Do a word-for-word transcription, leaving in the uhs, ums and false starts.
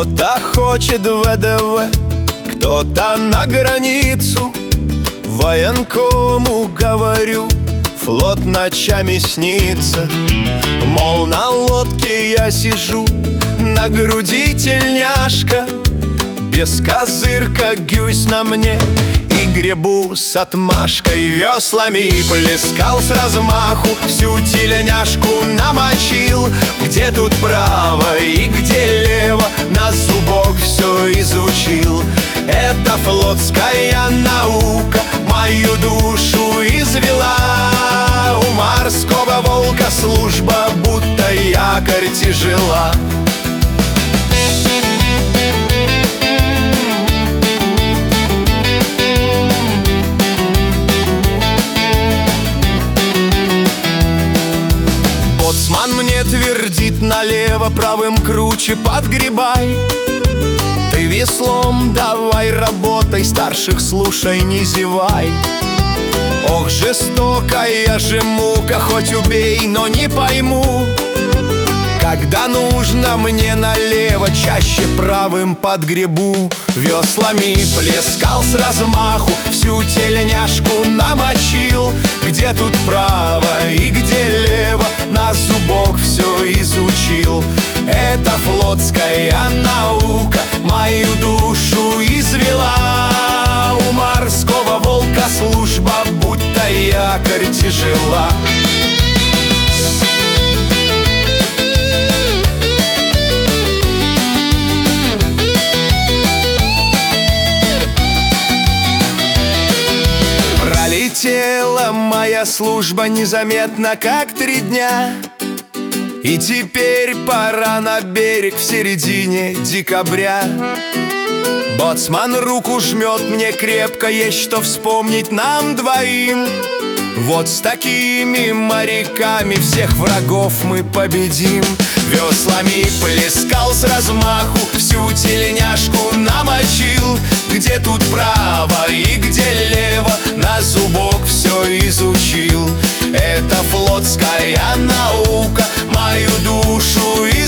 Кто-то хочет в вэ дэ вэ, кто-то на границу. Военкому говорю, флот ночами снится. Мол, на лодке я сижу, на груди тельняшка, без козырка гюсь на мне и гребу с отмашкой. Веслами плескал с размаху, всю тельняшку намочил. Где тут право и где лево, на зубок все изучил. Это флотская наука мою душу извела. У морского волка служба, будто якорь тяжела. Боцман мне твердит налево, правым круче подгребай. Ты веслом давай работай, старших слушай, не зевай. Ох, жестокая же мука, хоть убей, но не пойму, когда нужно мне налево, чаще правым подгребу. Веслами плескал с размаху, всю тельняшку намочил. Где тут право и где лево, на зубок все изучил. Это флотская наука мою душу извела. У морского волка служба, будто якорь тяжела. Пролетела моя служба незаметно, как три дня. И теперь пора на берег в середине декабря. Боцман руку жмет мне крепко, есть что вспомнить нам двоим. Вот с такими моряками всех врагов мы победим. Веслами плескал с размаху, всю тельняшку намочил. Где тут право и где лево, на зубок все изучил. Это флотская наука мою душу